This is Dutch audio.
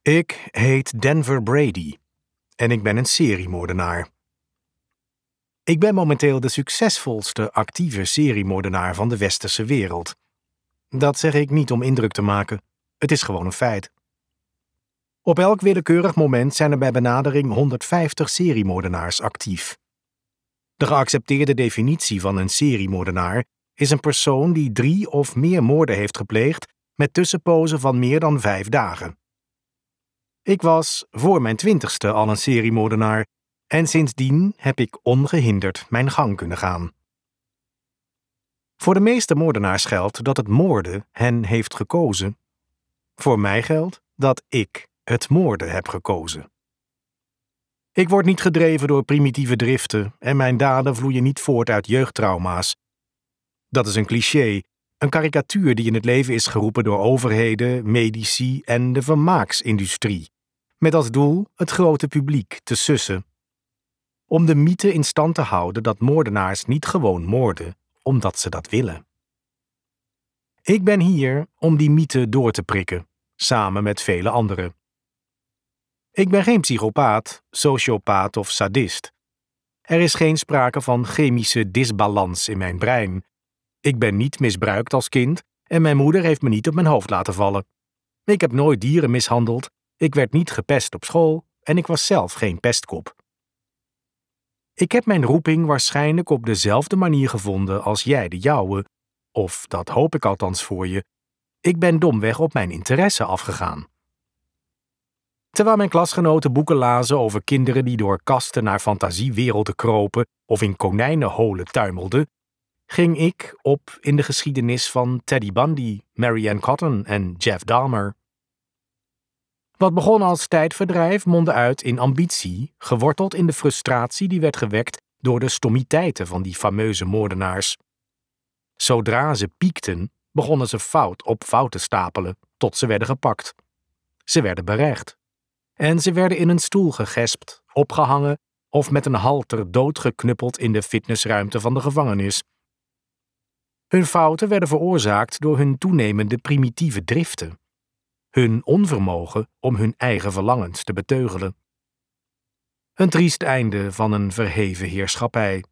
Ik heet Denver Brady en ik ben een seriemoordenaar. Ik ben momenteel de succesvolste actieve seriemoordenaar van de westerse wereld. Dat zeg ik niet om indruk te maken, het is gewoon een feit. Op elk willekeurig moment zijn er bij benadering 150 seriemoordenaars actief. De geaccepteerde definitie van een seriemoordenaar is een persoon die 3 of meer moorden heeft gepleegd met tussenpozen van meer dan 5 dagen. Ik was voor mijn 20ste al een seriemoordenaar en sindsdien heb ik ongehinderd mijn gang kunnen gaan. Voor de meeste moordenaars geldt dat het moorden hen heeft gekozen. Voor mij geldt dat ik het moorden heb gekozen. Ik word niet gedreven door primitieve driften en mijn daden vloeien niet voort uit jeugdtrauma's. Dat is een cliché, een karikatuur die in het leven is geroepen door overheden, medici en de vermaaksindustrie, met als doel het grote publiek te sussen. Om de mythe in stand te houden dat moordenaars niet gewoon moorden, omdat ze dat willen. Ik ben hier om die mythe door te prikken, samen met vele anderen. Ik ben geen psychopaat, sociopaat of sadist. Er is geen sprake van chemische disbalans in mijn brein. Ik ben niet misbruikt als kind en mijn moeder heeft me niet op mijn hoofd laten vallen. Ik heb nooit dieren mishandeld, ik werd niet gepest op school en ik was zelf geen pestkop. Ik heb mijn roeping waarschijnlijk op dezelfde manier gevonden als jij de jouwe, of dat hoop ik althans voor je. Ik ben domweg op mijn interesse afgegaan. Terwijl mijn klasgenoten boeken lazen over kinderen die door kasten naar fantasiewerelden kropen of in konijnenholen tuimelden, ging ik op in de geschiedenis van Teddy Bundy, Mary Ann Cotton en Jeff Dahmer. Wat begon als tijdverdrijf mondde uit in ambitie, geworteld in de frustratie die werd gewekt door de stommiteiten van die fameuze moordenaars. Zodra ze piekten, begonnen ze fout op fout te stapelen, tot ze werden gepakt. Ze werden berecht. En ze werden in een stoel gegespt, opgehangen of met een halter doodgeknuppeld in de fitnessruimte van de gevangenis. Hun fouten werden veroorzaakt door hun toenemende primitieve driften. Hun onvermogen om hun eigen verlangens te beteugelen. Een triest einde van een verheven heerschappij.